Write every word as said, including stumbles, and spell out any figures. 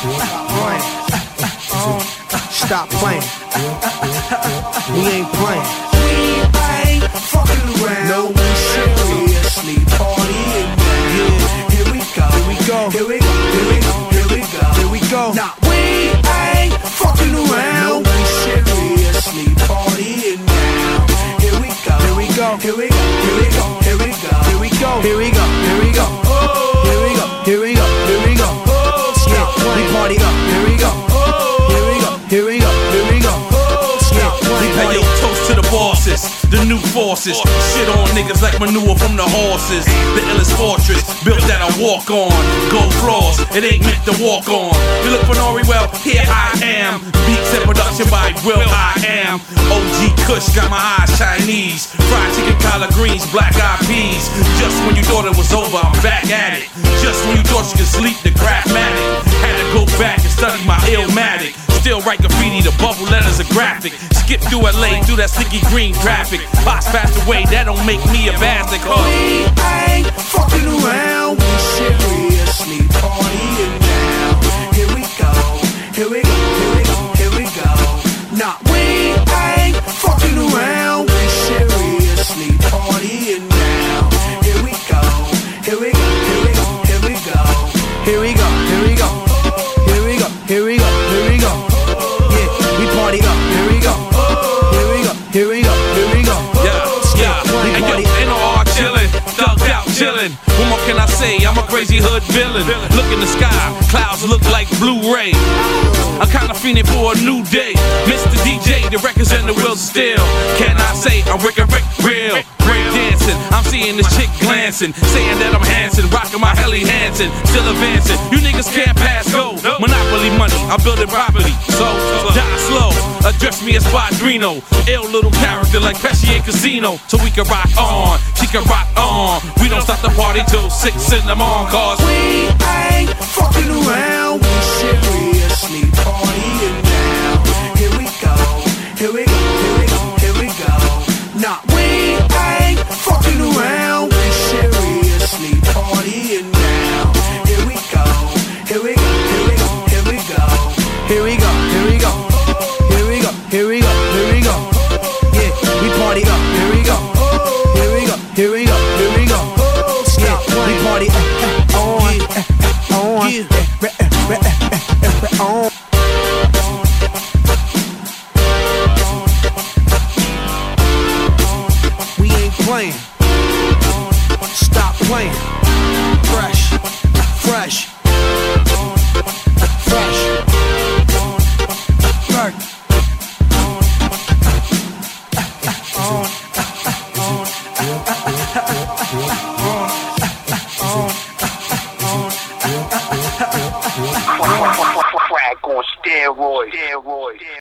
playing. Stop playing. We ain't playing. We ain't fucking around. No, we seriously partying now. Yeah. Here we go. Here we go. Here we go. Here we go. Here we go. Here we go. Nah, we ain't fucking around. No, we seriously partying now. Here we go. Here we go. Here we go. Here we go. Here we go. Here we go. Here we go. Here we go. Oh. Here we go. Here we go. Here we go. Oh, stop Yeah, we playing. party up. Here we go. Oh. Here we go. Here we go. Here we go. Oh, stop playing. Hey yo, toast to the bosses, the new forces. Shit on niggas like manure from the horses. The illest fortress, built that I walk on. Gold floors, it ain't meant to walk on. You look for Nori, well, here I am. Beats and production by Will I Am. O G Kush got my eyes Chinese. Fried chicken, collard greens, black eyed peas. Just when you thought it was over, I'm back at it. Just when you thought you could sleep, the Craftmatic. Had to go back and study my Illmatic. Still write graffiti, the bubble letters are graphic. Skip through L A, through that sticky green traffic. Box passed away, that don't make me a bastard. Cause We ain't fucking around. We seriously partying now. Here we go. Here we go. Here we go. Here we go. Nah, we ain't fucking around. We seriously partying now. Here we go. Here we go. Here we go. Here we go. Here we go. Here we go. Here we go. Here we go. Here we go. Yeah, we party up. Here we go. Here we go. Here we go. Here we go. yeah, yeah. And yo, ain't no hard chillin', thugged out chillin'. What more can I say? I'm a crazy hood villain. Look in the sky, clouds look like Blu-ray. I'm kinda fiending for a new day. Mister D J, the records and the wheels are still. Can I say I'm Rick and Rick real? Break dancing, I'm seeing this chick glancing, saying that I'm Hanson, rocking my Helly Hansen, still advancing. You niggas can't pass go. Monopoly money, I'm building property. So die slow, address me as Padrino. Ill little character like Pesci in Casino. So we can rock on, she can rock on. We don't stop the party till six in the morning. Cause We ain't fucking around. We seriously partying now. Here we go. Here we go. Here we go. Here we go. Nah, we ain't fucking around. We seriously partying now. Here we go. Here we go. Here we go. Here we go. Here we go. Here we go. Here we go. Here we go. Here we go. Yeah, we party up. Here we go. Here we go. Here we go. Here we go. Yeah, we party uh, uh, on, uh, uh, on, Yeah. uh, uh, uh, uh, uh, on. We ain't playing. Stop playing. Fresh, fresh, fresh. Berg. Crack on steroids. Steroids.